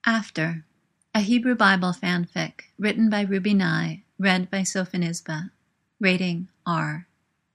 After, a Hebrew Bible fanfic written by Ruby Nye, read by Sophonisba. Rating R.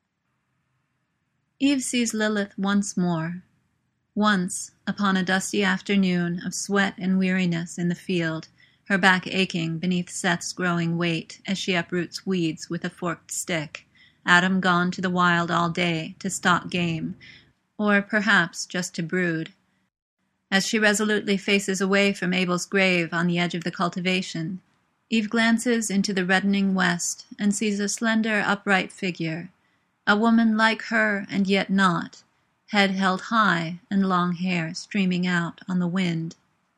Eve sees Lilith once more. Once, upon a dusty afternoon of sweat and weariness in the field, her back aching beneath Seth's growing weight as she uproots weeds with a forked stick, Adam gone to the wild all day to stalk game, or perhaps just to brood. As she resolutely faces away from Abel's grave on the edge of the cultivation, Eve glances into the reddening west and sees a slender, upright figure, a woman like her and yet not, head held high and long hair streaming out on the wind.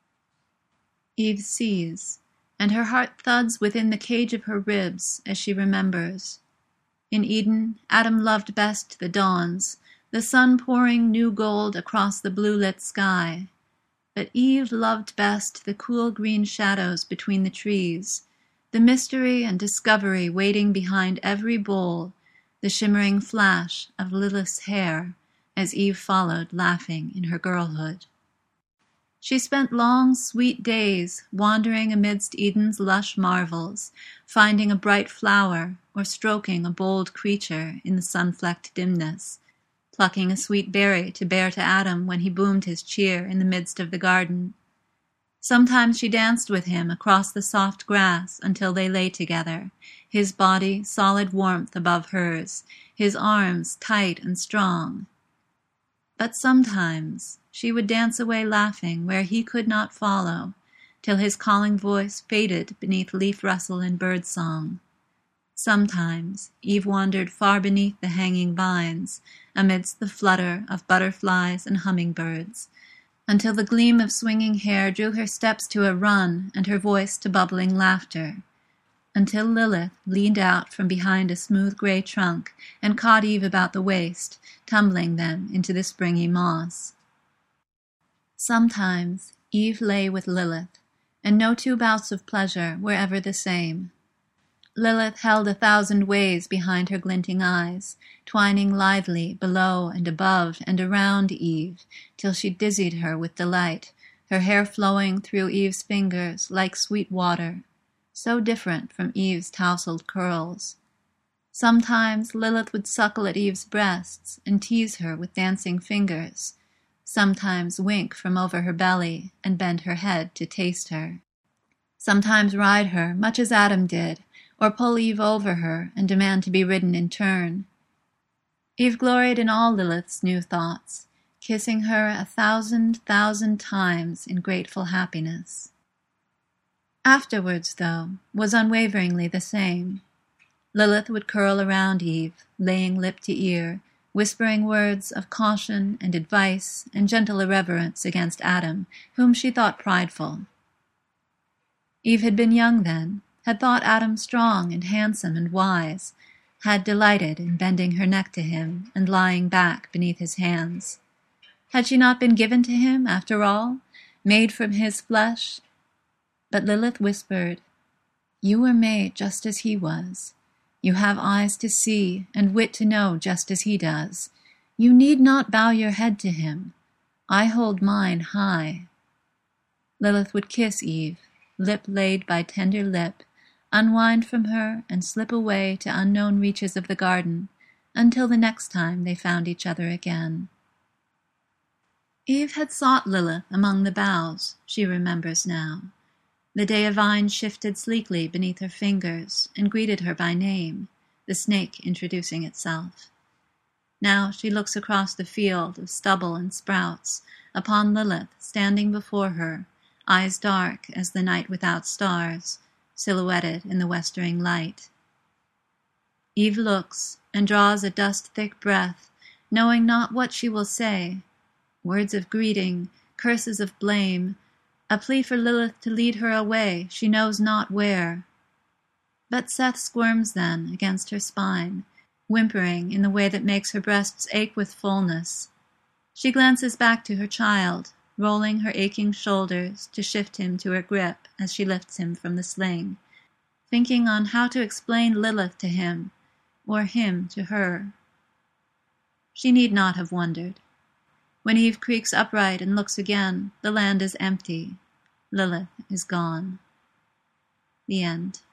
Eve sees, and her heart thuds within the cage of her ribs as she remembers. In Eden, Adam loved best the dawns, the sun pouring new gold across the blue-lit sky. But Eve loved best the cool green shadows between the trees, the mystery and discovery waiting behind every bole, the shimmering flash of Lilith's hair as Eve followed laughing in her girlhood. She spent long, sweet days wandering amidst Eden's lush marvels, finding a bright flower or stroking a bold creature in the sun-flecked dimness, plucking a sweet berry to bear to Adam when he boomed his cheer in the midst of the garden. Sometimes she danced with him across the soft grass until they lay together, his body solid warmth above hers, his arms tight and strong. But sometimes she would dance away laughing where he could not follow, till his calling voice faded beneath leaf rustle and bird song. Sometimes Eve wandered far beneath the hanging vines, amidst the flutter of butterflies and hummingbirds, until the gleam of swinging hair drew her steps to a run and her voice to bubbling laughter, until Lilith leaned out from behind a smooth gray trunk and caught Eve about the waist, tumbling them into the springy moss. Sometimes Eve lay with Lilith, and no two bouts of pleasure were ever the same. Lilith held 1,000 ways behind her glinting eyes, twining lithely below and above and around Eve, till she dizzied her with delight, her hair flowing through Eve's fingers like sweet water, so different from Eve's tousled curls. Sometimes Lilith would suckle at Eve's breasts and tease her with dancing fingers, sometimes wink from over her belly and bend her head to taste her, sometimes ride her much as Adam did, or pull Eve over her and demand to be ridden in turn. Eve gloried in all Lilith's new thoughts, kissing her 1,000,000 times in grateful happiness. Afterwards, though, was unwaveringly the same. Lilith would curl around Eve, laying lip to ear, whispering words of caution and advice and gentle irreverence against Adam, whom she thought prideful. Eve had been young then, had thought Adam strong and handsome and wise, had delighted in bending her neck to him and lying back beneath his hands. Had she not been given to him, after all, made from his flesh? But Lilith whispered, "You were made just as he was. You have eyes to see and wit to know just as he does. You need not bow your head to him. I hold mine high." Lilith would kiss Eve, lip laid by tender lip, unwind from her and slip away to unknown reaches of the garden, until the next time they found each other again. Eve had sought Lilith among the boughs, she remembers now, the day a vine shifted sleekly beneath her fingers and greeted her by name, the snake introducing itself. Now she looks across the field of stubble and sprouts, upon Lilith standing before her, eyes dark as the night without stars, silhouetted in the westering light. Eve looks and draws a dust-thick breath, knowing not what she will say. Words of greeting, curses of blame, a plea for Lilith to lead her away, she knows not where. But Seth squirms then against her spine, whimpering in the way that makes her breasts ache with fullness. She glances back to her child, rolling her aching shoulders to shift him to her grip as she lifts him from the sling, thinking on how to explain Lilith to him, or him to her. She need not have wondered. When Eve creaks upright and looks again, the land is empty. Lilith is gone. The End.